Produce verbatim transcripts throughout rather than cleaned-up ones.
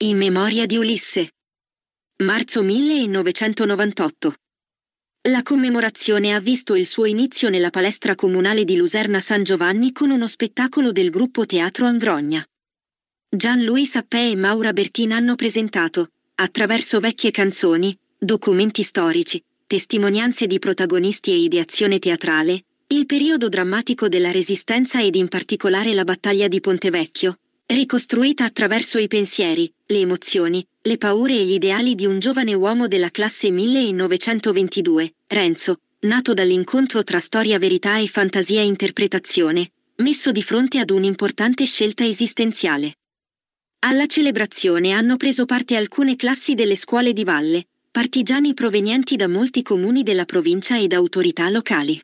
In memoria di Ulisse. Marzo millenovecentonovantotto. La commemorazione ha visto il suo inizio nella palestra comunale di Luserna San Giovanni con uno spettacolo del gruppo Teatro Angrogna. Gian-Louis Sappé e Maura Bertin hanno presentato, attraverso vecchie canzoni, documenti storici, testimonianze di protagonisti e ideazione teatrale, il periodo drammatico della Resistenza ed in particolare la battaglia di Pontevecchio, ricostruita attraverso i pensieri, le emozioni, le paure e gli ideali di un giovane uomo della classe millenovecentoventidue, Renzo, nato dall'incontro tra storia, verità e fantasia e interpretazione, messo di fronte ad un'importante scelta esistenziale. Alla celebrazione hanno preso parte alcune classi delle scuole di valle, partigiani provenienti da molti comuni della provincia ed autorità locali.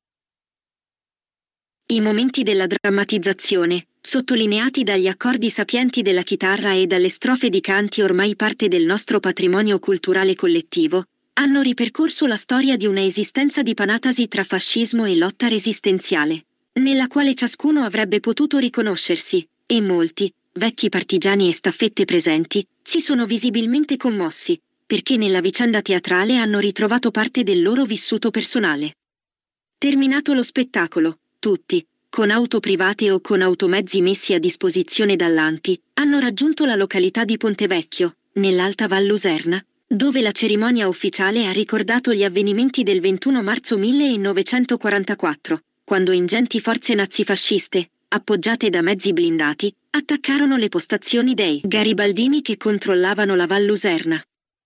I momenti della drammatizzazione, sottolineati dagli accordi sapienti della chitarra e dalle strofe di canti ormai parte del nostro patrimonio culturale collettivo, hanno ripercorso la storia di una esistenza di panatasi tra fascismo e lotta resistenziale, nella quale ciascuno avrebbe potuto riconoscersi, e molti, vecchi partigiani e staffette presenti, si sono visibilmente commossi, perché nella vicenda teatrale hanno ritrovato parte del loro vissuto personale. Terminato lo spettacolo, tutti, con auto private o con automezzi messi a disposizione dall'A N P I, hanno raggiunto la località di Pontevecchio, nell'Alta Val Luserna, dove la cerimonia ufficiale ha ricordato gli avvenimenti del ventuno marzo millenovecentoquarantaquattro, quando ingenti forze nazifasciste, appoggiate da mezzi blindati, attaccarono le postazioni dei garibaldini che controllavano la Val Luserna.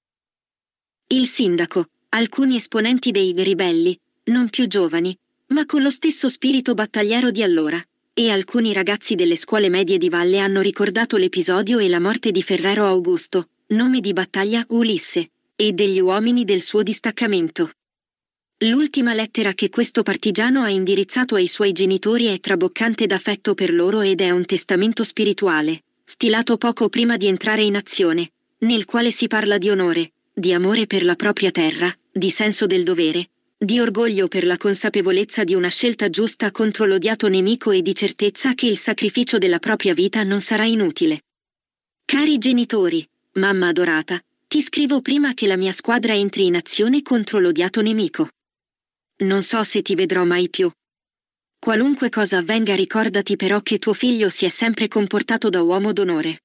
Il sindaco, alcuni esponenti dei ribelli, non più giovani, ma con lo stesso spirito battagliero di allora, e alcuni ragazzi delle scuole medie di valle hanno ricordato l'episodio e la morte di Ferrero Augusto, nome di battaglia Ulisse, e degli uomini del suo distaccamento. L'ultima lettera che questo partigiano ha indirizzato ai suoi genitori è traboccante d'affetto per loro ed è un testamento spirituale, stilato poco prima di entrare in azione, nel quale si parla di onore, di amore per la propria terra, di senso del dovere, di orgoglio per la consapevolezza di una scelta giusta contro l'odiato nemico e di certezza che il sacrificio della propria vita non sarà inutile. Cari genitori, mamma adorata, ti scrivo prima che la mia squadra entri in azione contro l'odiato nemico. Non so se ti vedrò mai più. Qualunque cosa avvenga, ricordati però che tuo figlio si è sempre comportato da uomo d'onore.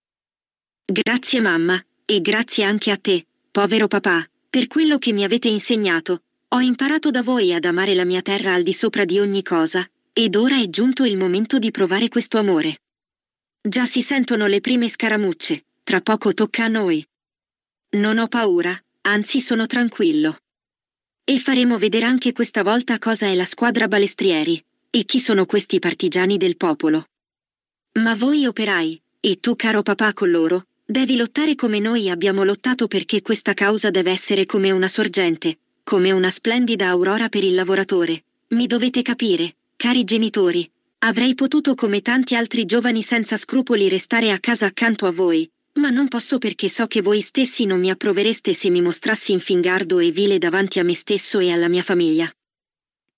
Grazie mamma, e grazie anche a te, povero papà, per quello che mi avete insegnato. Ho imparato da voi ad amare la mia terra al di sopra di ogni cosa, ed ora è giunto il momento di provare questo amore. Già si sentono le prime scaramucce, tra poco tocca a noi. Non ho paura, anzi sono tranquillo. E faremo vedere anche questa volta cosa è la squadra balestrieri, e chi sono questi partigiani del popolo. Ma voi operai, e tu caro papà con loro, devi lottare come noi abbiamo lottato, perché questa causa deve essere come una sorgente, come una splendida aurora per il lavoratore. Mi dovete capire, cari genitori. Avrei potuto come tanti altri giovani senza scrupoli restare a casa accanto a voi, ma non posso, perché so che voi stessi non mi approvereste se mi mostrassi infingardo e vile davanti a me stesso e alla mia famiglia.